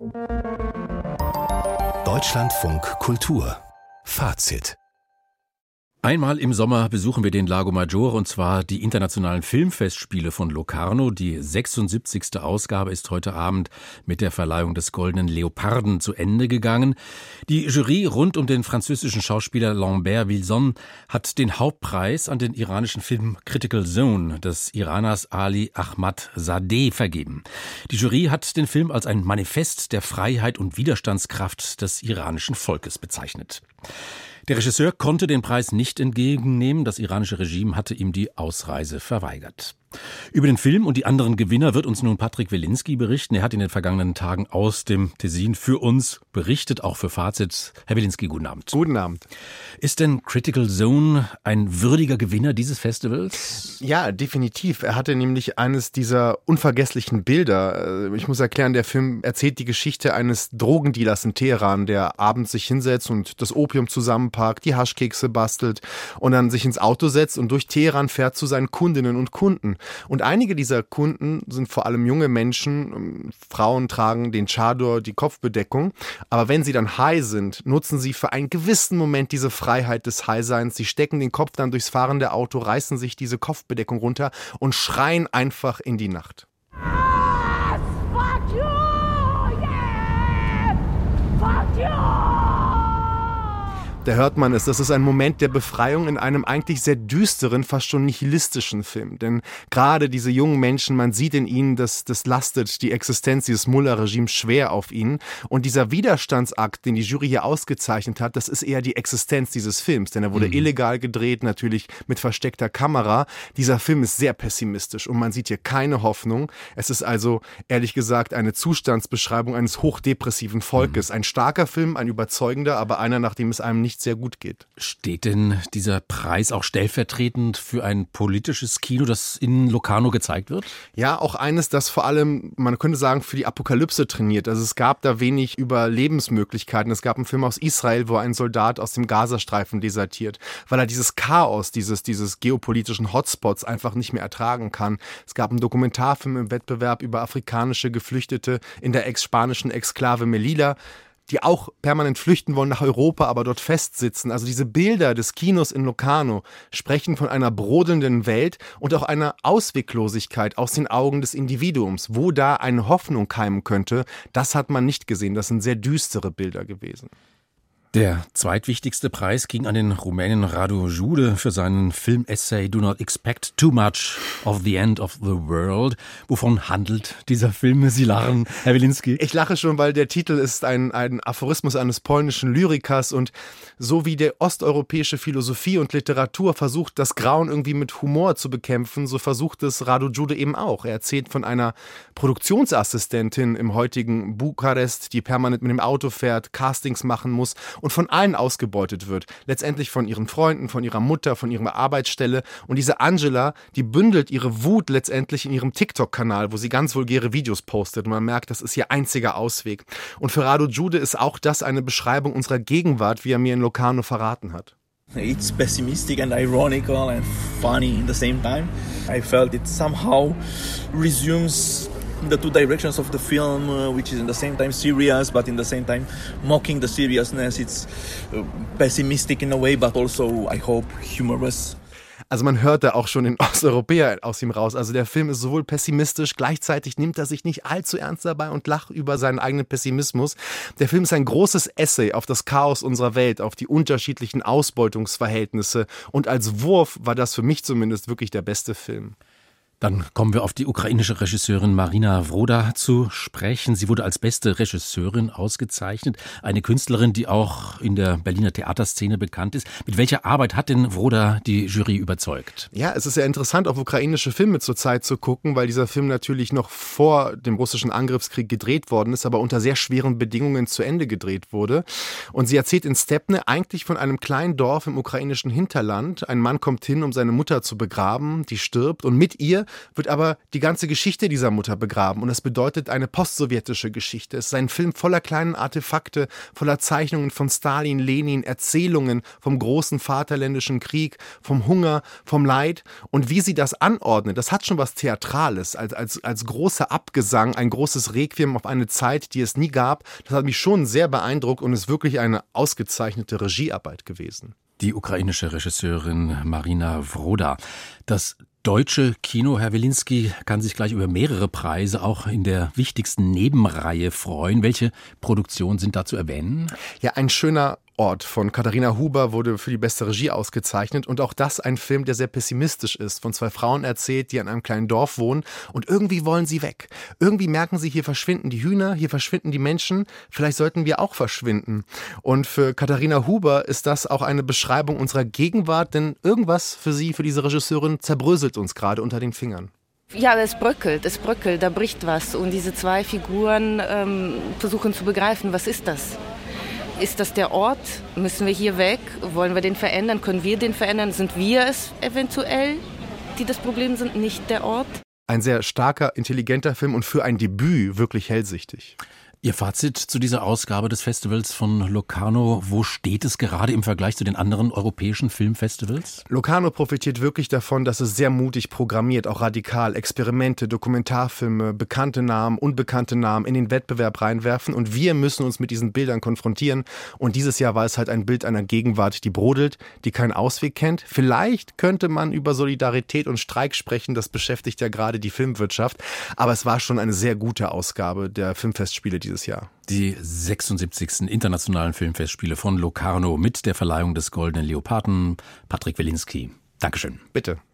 Deutschlandfunk Kultur Fazit. Einmal im Sommer besuchen wir den Lago Maggiore, und zwar die internationalen Filmfestspiele von Locarno. Die 76. Ausgabe ist heute Abend mit der Verleihung des Goldenen Leoparden zu Ende gegangen. Die Jury rund um den französischen Schauspieler Lambert Wilson hat den Hauptpreis an den iranischen Film Critical Zone des Iraners Ali Ahmadzadeh vergeben. Die Jury hat den Film als ein Manifest der Freiheit und Widerstandskraft des iranischen Volkes bezeichnet. Der Regisseur konnte den Preis nicht entgegennehmen. Das iranische Regime hatte ihm die Ausreise verweigert. Über den Film und die anderen Gewinner wird uns nun Patrick Wilinski berichten. Er hat in den vergangenen Tagen aus dem Tessin für uns berichtet, auch für Fazit. Herr Wilinski, guten Abend. Guten Abend. Ist denn Critical Zone ein würdiger Gewinner dieses Festivals? Ja, definitiv. Er hatte nämlich eines dieser unvergesslichen Bilder. Ich muss erklären, der Film erzählt die Geschichte eines Drogendealers in Teheran, der abends sich hinsetzt und das Opium zusammenpackt, die Haschkekse bastelt und dann sich ins Auto setzt und durch Teheran fährt zu seinen Kundinnen und Kunden. Und einige dieser Kunden sind vor allem junge Menschen. Frauen tragen den Chador, die Kopfbedeckung. Aber wenn sie dann high sind, nutzen sie für einen gewissen Moment diese Freiheit des High-Seins. Sie stecken den Kopf dann durchs fahrende Auto, reißen sich diese Kopfbedeckung runter und schreien einfach in die Nacht. Fuck you! Yeah! Fuck you! Da hört man es, das ist ein Moment der Befreiung in einem eigentlich sehr düsteren, fast schon nihilistischen Film. Denn gerade diese jungen Menschen, man sieht in ihnen, das lastet die Existenz dieses Mullah-Regimes schwer auf ihnen. Und dieser Widerstandsakt, den die Jury hier ausgezeichnet hat, das ist eher die Existenz dieses Films. Denn er wurde illegal gedreht, natürlich mit versteckter Kamera. Dieser Film ist sehr pessimistisch und man sieht hier keine Hoffnung. Es ist also, ehrlich gesagt, eine Zustandsbeschreibung eines hochdepressiven Volkes. Ein starker Film, ein überzeugender, aber einer, nach dem es einem nicht sehr gut geht. Steht denn dieser Preis auch stellvertretend für ein politisches Kino, das in Locarno gezeigt wird? Ja, auch eines, das vor allem, man könnte sagen, für die Apokalypse trainiert. Also es gab da wenig Überlebensmöglichkeiten. Es gab einen Film aus Israel, wo ein Soldat aus dem Gazastreifen desertiert, weil er dieses Chaos, dieses geopolitischen Hotspots einfach nicht mehr ertragen kann. Es gab einen Dokumentarfilm im Wettbewerb über afrikanische Geflüchtete in der ex-spanischen Exklave Melilla, die auch permanent flüchten wollen nach Europa, aber dort festsitzen. Also diese Bilder des Kinos in Locarno sprechen von einer brodelnden Welt und auch einer Ausweglosigkeit aus den Augen des Individuums. Wo da eine Hoffnung keimen könnte, das hat man nicht gesehen. Das sind sehr düstere Bilder gewesen. Der zweitwichtigste Preis ging an den Rumänen Radu Jude für seinen Film-Essay Do Not Expect Too Much of the End of the World. Wovon handelt dieser Film? Sie lachen, Herr Wilinski. Ich lache schon, weil der Titel ist ein Aphorismus eines polnischen Lyrikers und so wie die osteuropäische Philosophie und Literatur versucht, das Grauen irgendwie mit Humor zu bekämpfen, so versucht es Radu Jude eben auch. Er erzählt von einer Produktionsassistentin im heutigen Bukarest, die permanent mit dem Auto fährt, Castings machen muss und von allen ausgebeutet wird. Letztendlich von ihren Freunden, von ihrer Mutter, von ihrer Arbeitsstelle. Und diese Angela, die bündelt ihre Wut letztendlich in ihrem TikTok-Kanal, wo sie ganz vulgäre Videos postet. Und man merkt, das ist ihr einziger Ausweg. Und für Radu Jude ist auch das eine Beschreibung unserer Gegenwart, wie er mir in Locarno verraten hat. It's pessimistic and ironical and funny in the same time. I felt it somehow resumes the two directions of the film, which is in the same time serious, but in the same time mocking the seriousness. It's pessimistic in a way, but also, I hope, humorous. Also man hört da auch schon den Osteuropäer aus ihm raus. Also der Film ist sowohl pessimistisch, gleichzeitig nimmt er sich nicht allzu ernst dabei und lacht über seinen eigenen Pessimismus. Der Film ist ein großes Essay auf das Chaos unserer Welt, auf die unterschiedlichen Ausbeutungsverhältnisse. Und als Wurf war das für mich zumindest wirklich der beste Film. Dann kommen wir auf die ukrainische Regisseurin Marina Wroda zu sprechen. Sie wurde als beste Regisseurin ausgezeichnet. Eine Künstlerin, die auch in der Berliner Theaterszene bekannt ist. Mit welcher Arbeit hat denn Wroda die Jury überzeugt? Ja, es ist ja interessant, auf ukrainische Filme zurzeit zu gucken, weil dieser Film natürlich noch vor dem russischen Angriffskrieg gedreht worden ist, aber unter sehr schweren Bedingungen zu Ende gedreht wurde. Und sie erzählt in Stepne eigentlich von einem kleinen Dorf im ukrainischen Hinterland. Ein Mann kommt hin, um seine Mutter zu begraben, die stirbt und mit ihr wird aber die ganze Geschichte dieser Mutter begraben und es bedeutet eine postsowjetische Geschichte. Es ist ein Film voller kleinen Artefakte, voller Zeichnungen von Stalin, Lenin, Erzählungen vom großen Vaterländischen Krieg, vom Hunger, vom Leid und wie sie das anordnet, das hat schon was Theatrales, als großer Abgesang, ein großes Requiem auf eine Zeit, die es nie gab. Das hat mich schon sehr beeindruckt und ist wirklich eine ausgezeichnete Regiearbeit gewesen. Die ukrainische Regisseurin Marina Wroda. Das deutsche Kino, Herr Wilinski, kann sich gleich über mehrere Preise auch in der wichtigsten Nebenreihe freuen. Welche Produktionen sind da zu erwähnen? Ja, ein schöner Ort von Katharina Huber wurde für die beste Regie ausgezeichnet und auch das ein Film, der sehr pessimistisch ist, von 2 Frauen erzählt, die in einem kleinen Dorf wohnen und irgendwie wollen sie weg. Irgendwie merken sie, hier verschwinden die Hühner, hier verschwinden die Menschen, vielleicht sollten wir auch verschwinden. Und für Katharina Huber ist das auch eine Beschreibung unserer Gegenwart, denn irgendwas für sie, für diese Regisseurin, zerbröselt uns gerade unter den Fingern. Ja, es bröckelt, da bricht was und diese 2 Figuren versuchen zu begreifen, was ist das? Ist das der Ort? Müssen wir hier weg? Wollen wir den verändern? Können wir den verändern? Sind wir es eventuell, die das Problem sind, nicht der Ort? Ein sehr starker, intelligenter Film und für ein Debüt wirklich hellsichtig. Ihr Fazit zu dieser Ausgabe des Festivals von Locarno, wo steht es gerade im Vergleich zu den anderen europäischen Filmfestivals? Locarno profitiert wirklich davon, dass es sehr mutig programmiert, auch radikal, Experimente, Dokumentarfilme, bekannte Namen, unbekannte Namen in den Wettbewerb reinwerfen und wir müssen uns mit diesen Bildern konfrontieren und dieses Jahr war es halt ein Bild einer Gegenwart, die brodelt, die keinen Ausweg kennt. Vielleicht könnte man über Solidarität und Streik sprechen, das beschäftigt ja gerade die Filmwirtschaft, aber es war schon eine sehr gute Ausgabe der Filmfestspiele dieses Jahr. Die 76. Internationalen Filmfestspiele von Locarno mit der Verleihung des Goldenen Leoparden. Patrick Wilinski. Dankeschön. Bitte.